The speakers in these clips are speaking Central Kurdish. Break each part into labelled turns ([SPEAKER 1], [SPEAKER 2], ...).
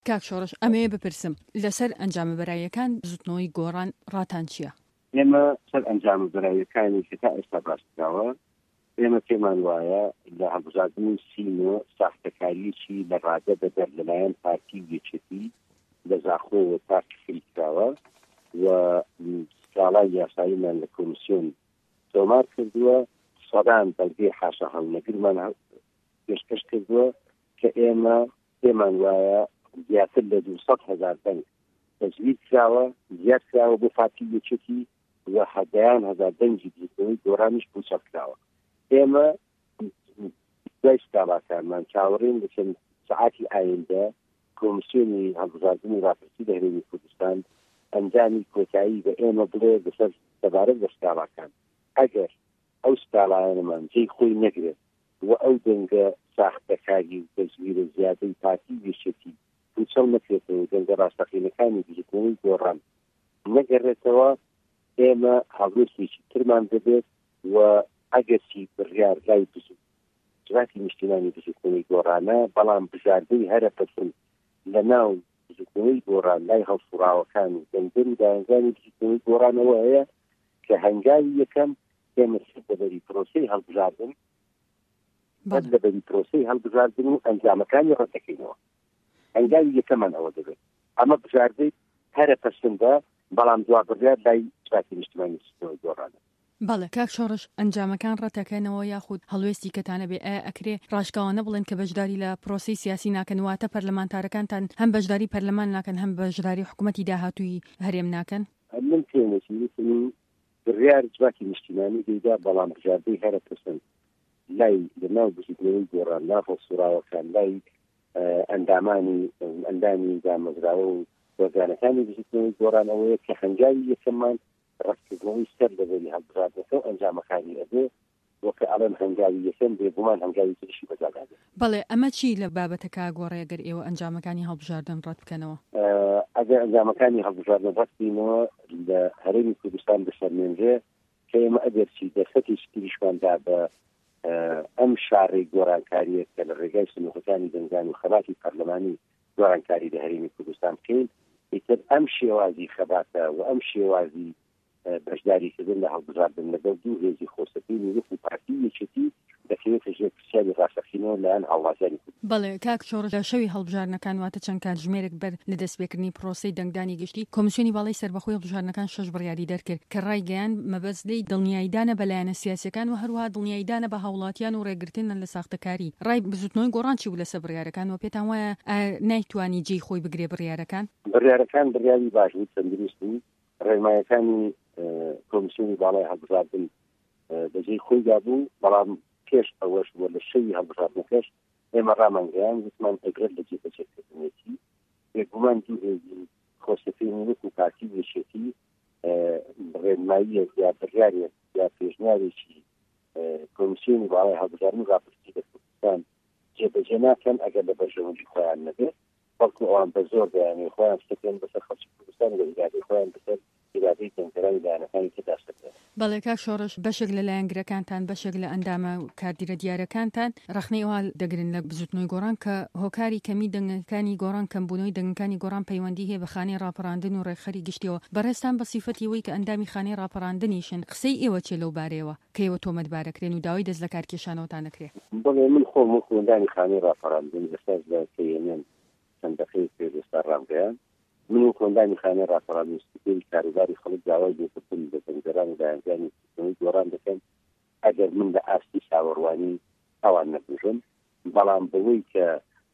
[SPEAKER 1] کاک شۆڕش ئەمەیە بپرسم لەسەر ئەنجامە بەرایەکان زوتنەوەی گۆڕان ڕاتان چییە؟
[SPEAKER 2] ئێمە سەر ئەنجامە بەرایەکانی کە تا ئێستا باسکراوە ئێمە پێمان وایە لە هەڵبژاردننی سینۆ ساختەکاریی لە ڕادە بەدەر لەلایەن پارتی یەکێتی لە زاخۆوە پارتی خلیکراوە و ساڵای یاساییمان لە کۆمیسیۆن تۆمار کردووە سەدان بەڵگەی حاشا هەڵنەگرمان پێشکەش کردووە کە ئێمە پێمان وایە زیاتر لە 200,000 دەنگ تەجوید کراوە زیاد کراوە بۆ پارتی یەکێتی و 10,000 دەنگی دیکەوەی گۆڕانیش پوچەک کراوە. ئێمە دوای ستاڵاکانمان چاوەڕێن لە چەند سعاتی ئایندە کۆمیسیۆنی هەڵبژاردننی راپرسی لە هەرێمی کوردستان ئەنجامی کۆتایی بە ئێمە بڵێ بەسەر سەبارەت بە ستاڵاکان ئەگەر ئەو ستاڵانەمان جێی خۆی نەگرێت و ئەو دەنگە ساختەکاری و تەجویرە زیادەی پارتی یەکێتی پوچەڵ نەکرێتەوە دەنگە ڕاستەقینەکانی بژێتەوەی گۆڕان نەگەڕێتەوە ئێمە هەڵوێستێکی ترمان دەبێت و ئەگەسی بڕیار لای جواتی نیشتیمانی بژێتەوەی گۆڕانە بەڵام بژاردەی هەرە پەسن لە ناو بژێتەوەی گۆڕان لای هەڵسوڕاوەکان و دەنگەر و داهێنانی بژێتەوەی گۆڕانەوە هەیە کە هەنگاوی یەکەم ئێمە لەبەری پرۆسەی هەڵبژاردن بەد لەبەری پرۆسەی هەڵبژاردن و ئەنجامەکانی ڕەتەکەینەوە هەنگاوی یەکەمان ئەوە دەبێت ئەمە بژاردەی هەرە پەسندە بەڵام دوا بڕیار لای جواتی نیشتیمانی بژێتەوەی گۆڕانە.
[SPEAKER 1] بەڵێ کاک شۆڕش ئەنجامەکان ڕەتەکەنەوە یاخود هەڵوێستی کەتانە بێ ئەکرێ ڕاشکاوانە بڵێن کە بەشداری لە پرۆسی سیاسی ناکەن واتە پەرلەمانتارەکانتان هەم بەشداری پەرلەمان ناکەن هەم بەشداری حکوومەتی داهاتووی هەرێم ناکەن.
[SPEAKER 2] من پێویستم بڕیار جواتی نیشتیمانی دەیدا بەڵام بژاردەی هەرە پەسند لای لەناو بژێتەوەی گۆڕان ناخۆ سوراوەکان لای ئەندامی دامەزراوە و وەرگانەکانی بژێتەوەی گۆڕانەوەیە کە هەنگاوی یەکەممان ڕاستکردنەوەی سەر لەبەری هەڵبژاردنەوە و ئەنجامەکانی ئەبێ وەکە ئەڵێن هەنگاوی یەکەم بێ بۆمان هەنگاوی تریشی بەجاگادێ.
[SPEAKER 1] بەڵێ ئەمە چی لە بابەتە کاگۆڕێ ئەگەر ئێوە ئەنجامەکانی هەڵبژاردن ڕەت بکەنەوە؟
[SPEAKER 2] ئەگەر ئەنجامەکانی هەڵبژاردن ڕەت بکەینەوە لە هەرێمی کوردستان بەسەرمێنرێ کە ئێمە ئەگەرچی دەرفەتی تریشماندا بە ئەم شارەی گۆڕانکاریە کە لە ڕێگای سنووخەکانی دەنگان و خەباتی پەرلەمانی گۆڕانکاری لە هەرێمی کوردستان بکەین ئیتر ئەم شێوازی خەباتە و ئەم شێوازی بەشداریکردن لە هەڵبژاردن لەگەڵ دوو هێزی خۆسەفینی وەکو پارتی یەکێتی دەکەوێتە ژێر پرسیاری ڕاستەقینەوە لەلایەن هاوڵاتیانی کورد.
[SPEAKER 1] بەڵێ کاک شۆڕش لە شەوی هەڵبژاردنەکان واتە چەند کاتژمێرێک بەر لە دەستپێکردنی پرۆسەی دەنگدانی گشتی کۆمیسیۆنی باڵای سەربەخۆی هەڵبژاردنەکان 6 بڕیاری دەرکرد کە ڕایگەیان مەبەستلەی دڵنیاییدانە بەلایەنە سیاسیەکان و هەروەها دڵنیاییدانە بە هاوڵاتیان و ڕێگرتنە لە ساختەکاری ڕای بزوتنەوەی گۆڕان چی بوو لەسەر بڕیارەکان و پێتان وایە نایتوانی جێی خۆی بگرێ بڕیارەکان
[SPEAKER 2] بڕیاری باش و تەندروستی ڕێنمایەکانی کۆمیسیۆنی باڵای هەڵبژاردن بەجێی خۆیدا بوو بەڵام پێش ئەوەش بۆ لە شەوی هەڵبژاردنەکەش ئێمە ڕامانگەیان وتمان ئەگرێت لە جێبەجێکردنێتی بێگومان دوو هێزی خۆسەفینی وەکو پارتی یەکێتی ڕێنماییە یا بڕیارێک یا پێشنیارێکی کۆمیسیۆنی باڵای هەڵبژاردن و راپرسی لە کوردستان جێبەجێ ناکەن ئەگەر لە بەرژەوەندی خۆیان نەبێت بەڵکو ئەوان بە زۆر دەیانێ خۆیان شتەکەن بەسەر خەڵکی کوردستان و ئیرادەی خۆیان بەسەر ئیرادەی دەنگەرانی لایەنەکانی تێدا شتەکەن.
[SPEAKER 1] بەڵێ کاک شۆڕش بەشێک لە لایەنگرەکانتان بەشێک لە ئەندامە کاردیرە دیارەکانتان ڕخنەی ئەوە دەگرن لە بزوتنەوەی گۆڕان کە هۆکاری کەمی دەنگەکانی گۆڕان کەمبوونەوەی دەنگەکانی گۆڕان پەیوەندی هەیە بە خانەی ڕاپەڕاندن و ڕێکخەری گشتیەوە بەڕێستان بە سیفەتی ئەوەی کە ئەندامی خانەی ڕاپەڕاندنیشن قسەی ئێوە چێ لەو بارەیەوە کە ئێوە تۆمەتبارەکرێن و داوای دەست لە کارکێشانەوەتان نەکرێت؟
[SPEAKER 2] بڵێ من خۆم وەکو ئەندامی خانەی ڕاپەڕاندن ئێستاش لە کێنێن چەند دەقەیەک پێش ئێستا ڕامگەیان من وەکو ئەندامی خانەی ڕاپەڕاندن سپێری کاروباری خەڵک داوای لێکردن بە دەنگەران و داهێنانی گۆڕان دەکەن ئەگەر من لە ئاستی چاوەڕوانی ئەوان نەبژم بەڵام بەوەی کە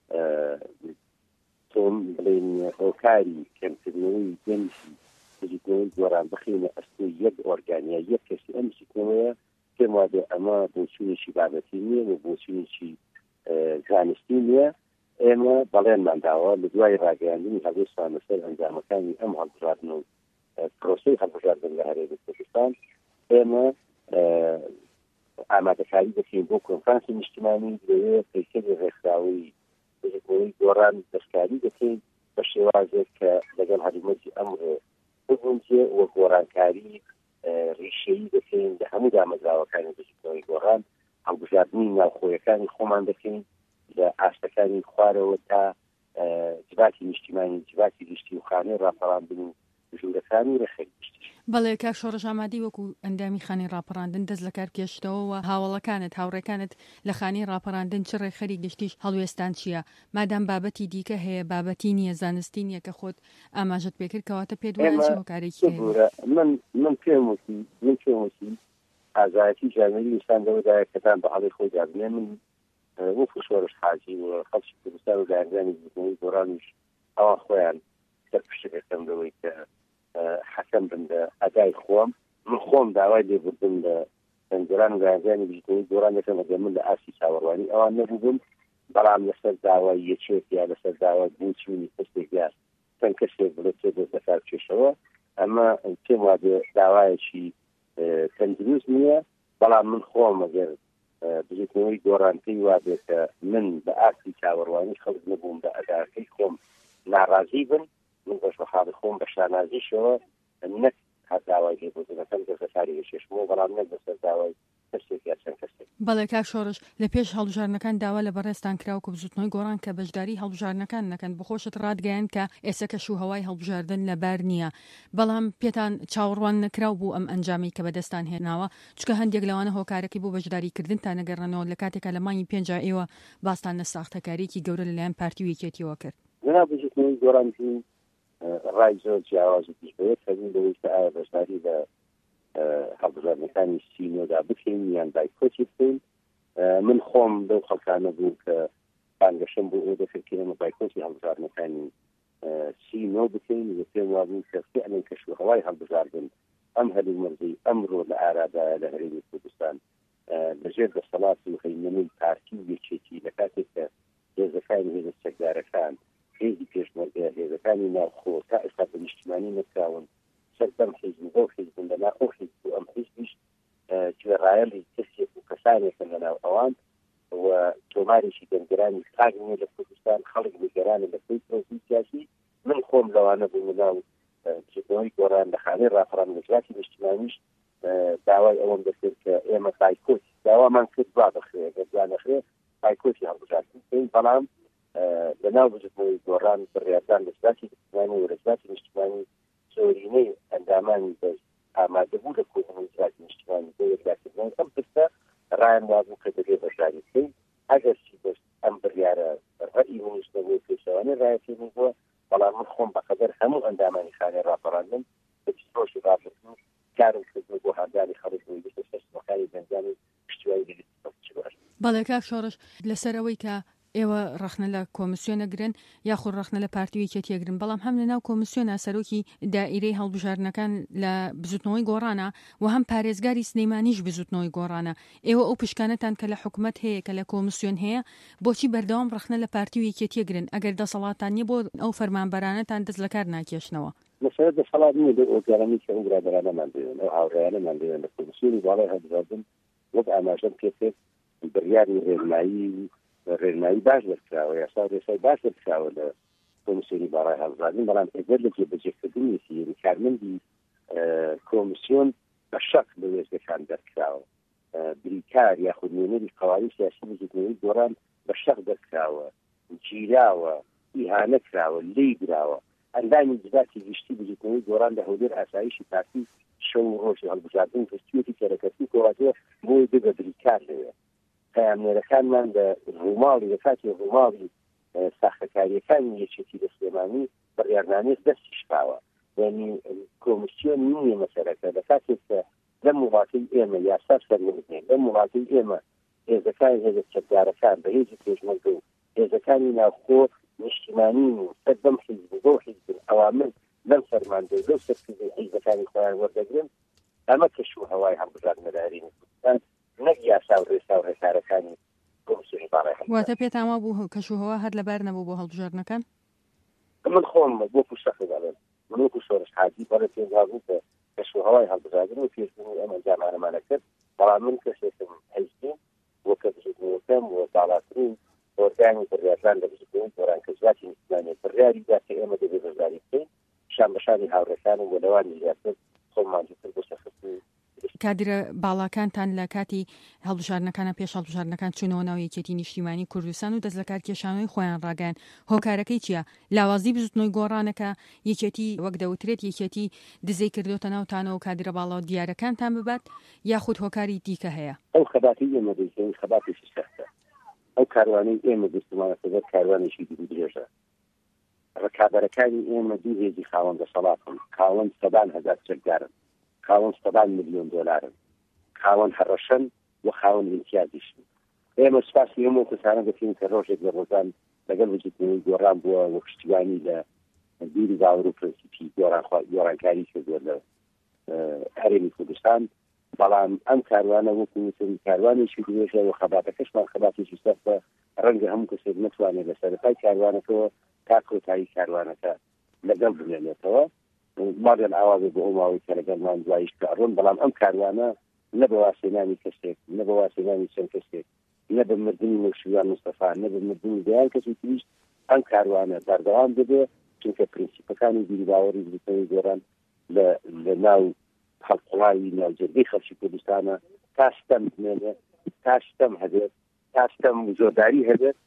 [SPEAKER 2] تۆم بڵێن هۆکاری کەمکردنەوەی دەنگی بژێتەوەی گۆڕان بخینە ئەستۆی یەک ئۆرگانیا یەک کەسی ئەم بژێتەوەیە پێم وادێ ئەمە بۆچوونێکی بابەتی نییە و بۆچوونێکی زانستی نییە. ئێمە بەڵێنمان داوە لە دوای ڕاگەیاندنی هەڵوێستان لەسەر ئەنجامەکانی ئەم هەڵبژاردن و پرۆسەی هەڵبژاردن لە هەرێمی کوردستان ئێمە ئامادەکاری دەکەین بۆ کۆنفرانسی نیشتیمانی لەوێ پەیکەری ڕێکخراوەی بژێتەوەی گۆڕان دەستکاری دەکەین بە شێوازێک کە لەگەڵ هەرێمەتی ئەمڕۆ بگونجێ وە گۆڕانکاری ڕیشەیی دەکەین لە هەموو دامەزراوەکانی بژێتەوەی گۆڕان هەڵبژاردننی ناوخۆیەکانی خۆمان دەکەین لە ئاشتەکانی خوارەوە تا جباتی نیشتیمانی جباتی گشتی و خانەی ڕاپەڕاندن و ژوورەکانی ڕێخەری گشتی.
[SPEAKER 1] بەڵێ کاک شۆڕژ ئامادی وەکو ئەندامی خانی ڕاپەڕاندن دەست لە کار کێشتەوە و هاوڵەکانت هاوڕێکانت لە خانی ڕاپەڕاندن چ ڕێخەری گشتیش هەڵوێستان چییە؟ مادام بابەتی دیکە هەیە بابەتی نییە زانستی نییە کە خۆت ئاماژت پێکرد کەواتە پێ دوایە چ هۆکارێکی
[SPEAKER 2] من پێم وتی ئازایەتی جامعی ئینساندەوەدایە کەتان بە هەڵی خۆی دابنێ من وەکو شۆڕژ حاجی و خەڵکی کوردستان و لایەنزانی بزنەوەی گۆڕانیش ئەوان خۆیان سەر پشتەکەم لەوەی کە حەکەم بن لە ئەدای خۆم من خۆم داوای لێبوردن لە سەنجەران و لایەنزانی بزنەوەی گۆڕان دەکەم ئەگەر من لە ئاسی چاوەڕوانی ئەوان نەبووبم بەڵام لەسەر داوای یەکێک یا لەسەر داوای بوچوونی کەسێک یا چەند کەسێک بڵێت دەست لە کار کێشەوە ئەمە پێم وادێ داوایەکی تەندروست نییە بەڵام من خۆم ئەگەر بزنەوەی گۆڕانکەی وابێ کە من بە ئاسی چاوەڕوانی خەڵک نەبووم بە ئەداکەی خۆم ناڕازی بن من بەش بە حاڵی خۆم بە شانازیشەوە نەک هەر داوای لێبوردنەکەم دەستەکاری گەشێشمەوە بەڵام نەک بەسەر داوای کەسێک یا چەند کەسێک.
[SPEAKER 1] بەڵێ کاک شۆڕژ لە پێش هەڵبژارنەکان داوا لە بەڕێستان کراوە بزوتنەوەی گۆڕان کە بەشداری هەڵبژارنەکان نەکەن بخۆشت ڕادگەیان کە ئێستا کەش و هەوای هەڵبژاردن لەبار نییە بەڵام پێتان چاوەڕوان نەکراو بوو ئەم ئەنجامی کە بەدەستان هێناوە چکە هەندێک لەوانە هۆکارەکەی بۆ بەشداریکردن تا نەگەڕنەوە لە کاتێکا لە مانگی 5 ئێوە باستان لە ساختەکاریی گەورە لەلایەن پارتی و یەکێتیەوە کرد.
[SPEAKER 2] جناب بزنەوەی گۆڕان ڕای زۆر جیاوازی پێشبێت فەرمی لەوەی کە ئایا بەشداری لە هەڵبژارنەکانی سینۆدا بکەین یان بایکۆتی بکەین من خۆم لەو خەڵکانە بوو کە بانگەشەم بۆ ئەو دەفکرێنە بایکۆتی هەڵبژارنەکانی سینۆ بکەین و پێم وابوو کە فعلا کەشوهەوای هەڵبژاردن ئەم هەلومەرزەی ئەمڕۆ لە ئارادایە لە هەرێمی کوردستان لەژێر دەسەڵاتی و هەیمنەی پارتی و یەکێتی لە کاتێک کە هێزەکانی هێزە سەکدارەکان هێزی پێشمەرگە هێزەکانی ناوخۆ تا ئێستا بە نیشتیمانی نەکراون سەردەم حیزب ئەو حیزبن لەنا ئەو حیزب و ئەم حیزبیش گوێڕایەڵی کەسێک و کەسانێکن لەناو ئەوان و تۆمارێکی گەنگرانی خاگنێ لە کوردستان خەڵک نیگەرانە لە پێی پرۆسی سیاسی من خۆم لەوانە بوو لەناو بزنەوەی گۆڕان لە خانەی ڕاپەڕان وەزارەتی نیشتیمانیش داوای ئەوەم دەکرد کە ئێمە بایکۆت داوامان کرد وا بخرێ ئەگەر وا نەخرێ بایکۆتی هەڵبژاردن بکەین بەڵام لەناو بزنەوەی گۆڕان بڕیاردان لە وەزارەتی نیشتیمانی و وەزارەتی نیشتیمانی زۆرینەی ئەندامانی بەش ئامادەبوو لە کۆبوونەوەی وەزارەتی نیشتیمانی بۆ یەکلاتکردنەوەی ئەم پرسە ڕایان وابوو کە دەبێ بەشداری بکەین ئەگەر چی بەش ئەم بڕیارە ڕەئی هۆنیشتەوەی پێشەوانەی ڕایەتی بووە بەڵام من خۆم بەقەدەر هەموو ئەندامانی خانەی ڕاپەڕاندن بە ڕۆژی ڕابردن کارم کردن بۆ هەردانی خەڵک و گشتە سەرچمەکانی بەنجامی پشتیوانی دەگرێت.
[SPEAKER 1] بەڵێ کاک شۆڕژ لەسەرەوەی کە ئێوە ڕەخنە لە کۆمیسیۆنەگرن یاخود ڕەخنە لە پارتی و یەکێتیەگرن بەڵام هەم لەناو کۆمیسیۆنە سەرۆکی دائیرەی هەڵبژاردنەکان لە بزوتنەوەی گۆڕانە و هەم پارێزگاری سلەیمانیش بزوتنەوەی گۆڕانە ئێوە ئەو پشکانەتان کە لە حکوومەت هەیە کە لە کۆمیسیۆن هەیە بۆچی بەردەوام ڕەخنە لە پارتی و یەکێتیەگرن ئەگەر دەسەڵاتان نیە بۆ ئەو فەرمانبەرانەتان دەست لە کار ناکێشنەوە
[SPEAKER 2] مەسەلە دەسەڵات نییە بۆ ئۆرگانەی کە ئەو برادەرانەمان دەوێن ئەو هاوڕێیانەمان دەوێن لە کۆمیسیۆنی باڵای هەڵبژاردن وەک ئاماژەم پێ بڕیاری ڕێنمایی باش دەرکراوە یاسا ڕێسای باش دەرکراوە لە کۆمیسیۆنی باڵای هەڵبژاردن بەڵام ئەگەر لە جێبەجێکردنی کارمەندی کۆمیسیۆن بە شەق لە وێستەکان دەرکراوە بریکار یاخود نوێنەری قەواعد سیاسی بزوتنەوەی گۆڕان بە شەق دەرکراوە گیراوە ئیهانە کراوە لێی براوە ئەندامی جداتی گشتی بزوتنەوەی گۆڕان لە هەولێر ئاسایشی پارتی شەو ڕۆژی هەڵبژاردن کەستوێتی کەرەکەتی کۆواتەوە بۆی ببە بریکار لەوێ پەیامنێرەکانمان لە ڕووماڵی لە کاتی ڕووماڵی ساختەکاریەکانی یەکێتی لە سلێمانی بڕیارنامەیەک دەستی شکاوە یعنی کۆمیسیۆن نییە مەسەلەکە لە کاتێک کە لەم وڵاتی ئێمە یاسا سەرنوردنێ لەم وڵاتی ئێمە هێزەکانی هێزە چەکدارەکان بە هێزی پێشمەرگە و هێزەکانی ناوخۆ نیشتیمانی و سەردەم حیزب بۆ حیزبن ئەوامن لەم فەرماندەی لەو سەرکردنی حیزەکانی خۆیان وەردەگرن ئەمە کەشوهەوای هەڵبژاردنە لە هەرێمی کوردستان نەک یاسا و ڕێسا و ڕێکارەکانی کۆمیسیۆنی باڵای
[SPEAKER 1] واتە پێتان وا بوو کەشوهەوا هەر لەبار نەبوو بۆ هەڵبژاردنەکان
[SPEAKER 2] من خۆم بۆ شەخص من وەکو شۆڕش حاجی بەڵێ پێم وابوو کە کەشوهەوای هەڵبژاردن و پێشبینی ئەم ئەنجامانەمانە کرد بەڵام من کەسێکم حیزبی وەکە بزوتنەوەکەم و باڵاترین ئۆرگانی بڕیاردان لە بزوتنەوەی گۆڕان کە وەزارەتی نیشتیمانی بڕیاری دا کە ئێمە دەبێت بەشداری بکەین شان بەشانی هاوڕێکان و بۆ لەوانی زیاتر خۆممان جوتر بۆ شەخصی
[SPEAKER 1] کادرە باڵاکانتان لە کاتی هەڵبژاردنەکانە پێش هەڵبژاردنەکان چوونەوە ناو یەکێتی نیشتیمانی کوردستان و دەست لە کار کێشانەوەی خۆیان ڕاگەیان. هۆکارەکەی چییە؟ لاوازی بزوتنەوەی گۆڕانەکە یەکێتی وەک دەوترێت یەکێتی دزەی کردوتە ناوتانەوە و کادرە باڵا دیارەکانتان ببات یاخود هۆکاری دیکە هەیە؟
[SPEAKER 2] ئەو خەباتی ئێمە دەیکەین خەباتێکی سەختە. ئەو کاروانەی ئێمە گفتمانەکە کاروانێکی درێژە. ڕکابەرەکانی ئێمە دوو هێزی خاوەن دەسەڵاتن، خاوەن 100,000 چەکدارن، خاوەن 100 ملیۆن دۆلارن، خاوەن هەڕەشن و خاوەن امتیازیشن. ئێمە سپاسی هەموو کەسانە دەکەین کە ڕۆژێک لە ڕۆژان لەگەڵ وجودنەوەی گۆڕان بووە وە پشتیوانی لە بیری باوەڕ و پرەنسیپی گۆڕانکاری کردووە لە هەرێمی کوردستان. بەڵام ئەم کاروانە وەکو کاروانێکی درێژە و خەباتەکەشمان خەباتێکی سەختە، ڕەنگە هەموو کەسێک نەتوانێت لە سەرەتای کاروانەکەەوە تا کۆتایی کاروانەکە لەگەڵ بمێنێتەوە. ماگەن ئاوازە بۆ ئەوماوەی کە لەگەڵمان دوایش کارڕۆن، بەڵام ئەم کاروانە نە بە واسێنانی کەسێک، نە بە واسێنانی چەند کەسێک، نە بە مردنی مەشویان مستەفا، نە بە مردنی دەیان کەسی تریش ئەم کاروانە بەردەوام دەبێت، چونکە پرینسیپەکانی بیری باوەڕی بزوتنەوەی گۆڕان لە ناو هەڵقوڵاوی ناوجەرگەی خەڵکی کوردستانە تا شتەم بمێنێ، تا شتەم هەبێت، تا شتەم زۆرداری هەبێت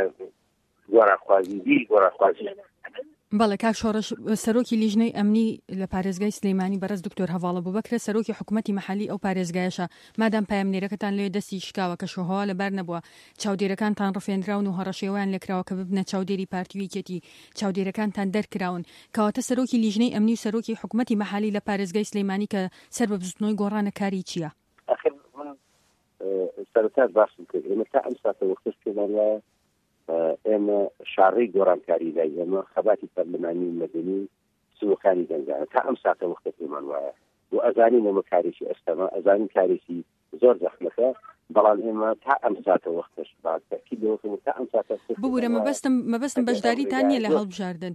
[SPEAKER 2] گۆڕانخوازی بیری گۆڕانخوازی.
[SPEAKER 1] بەڵێ کاک شۆڕش، سەرۆکی لیژنەی ئەمنی لە پارێزگای سلەیمانی بەڕێز دکتۆر هەڤاڵە بووبەکرە سەرۆکی حکوومەتی مەحەلی ئەو پارێزگایەشە. مادام پایەمنێرەکەتان لێ دەستی شکاوە کە شۆهەوا لەبەر نەبووە چاودێرەکانتان ڕفێنراون و هەڕەشێوەیان لێکراوە کە ببنە چاودێری پارتیویەتی چاودێرەکانتان دەرکراون، کەواتە سەرۆکی لیژنەی ئەمنی و سەرۆکی حکوومەتی مەحەلی لە پارێزگای سلەیمانی کە سەر بە بزوتنەوەی گۆڕانە کاری چییە؟
[SPEAKER 2] ئەخر من سەرەتا باسم کرد ئێمە تا ئەم ساتە وەختش پێمان وایە ئێمە شاڕەی گۆڕانکاری لای ئێمە خەباتی پەرلەمانی و مەدەنی سوەکانی دەنگانە تا ئەم ساتە وەختە پێمان وایە و ئەزانین ئەمە کارێکی ئەستەمە، ئەزانین کارێکی زۆر زەحمەتە، بەڵام ئێمە تا ئەم ساتە وەختش باکتەکی لەوەکەم تا ئەم ساتە
[SPEAKER 1] ببوورە مەبەستم بەشداریتان نییە لە هەڵبژاردن.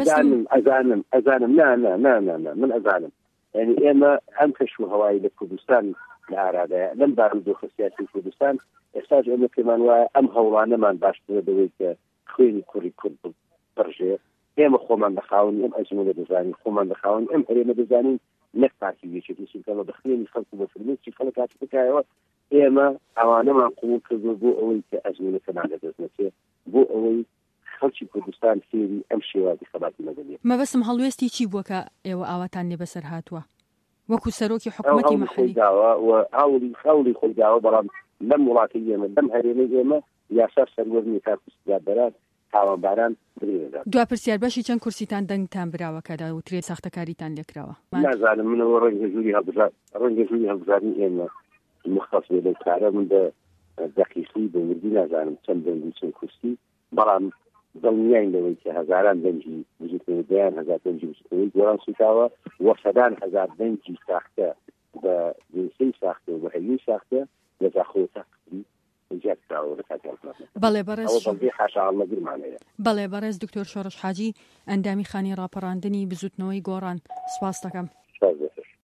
[SPEAKER 2] ئەزانم نه من ئەزانم، یعنی ئێمە ئەم کەشو هەوایی لە کوردستان لە ئارادایە لەم بارودۆخە سیاسی کوردستان ئێستاش ئێمە پێمان وایە ئەم هەوڵانەمان باشترە بەوەی کە خوێنی کوڕی کورد بڕژێ، ئێمە خۆمان دەخاون ئەم ئەزمونە دەزانین، خۆمان دەخاون ئەم هەرێمە دەزانین، نەک پارتیویەکی چونکە بە خوێنی خەڵک و بە فرمێسکی خەڵک هاتی بکایەوە. ئێمە ئەوانەمان قبول کردووە بۆ ئەوەی کە ئەزمونەکەمان لەدەستنەچێ، بۆ ئەوەی خەڵکی کوردستان فێری ئەم شێوازی خەباتی مەدەنیە.
[SPEAKER 1] مەبەستم هەڵوێستی چی بووە کە ئێوە ئاواتان لێ بەسەر هاتووە وەکو سەرۆکی حکوومەتی مەحەلی؟
[SPEAKER 2] هەوڵی خۆی داوە، بەڵام لەم وڵاتی ئێمە لەم هەرێمەی ئێمە یاسا سەروەرنی کارکوستداربەران تاوانباران درێنێدات.
[SPEAKER 1] دوا پرسیار باشی چەند کورسیتان دەنگتان براوە کە داوترێت ساختەکاریتان لێکراوە؟
[SPEAKER 2] نازانم، منەوە ڕەنگە ژووری هەڵبژاردنی ئێمە مختص بێ لەو کارە، من دەقیقی بە وردی نازانم چەند دەنگ و چەند کورسی، بەڵام دڵنیاین لەوەی کە هەزاران دەنگی وجودنەوەی دەیان هەزار دەنگی وجودنەوەی گۆڕان سوتاوە وە 100,000 دەنگی ساختە بە جنسەی ساختە و بە هەیەی ساختە لەجاخۆ ساختی
[SPEAKER 1] بەڵێ بەڕێز دکتۆر شۆڕش حاجی ئەندامی خانی ڕاپەڕاندنی بزوتنەوەی گۆڕان سپاس دەکەم.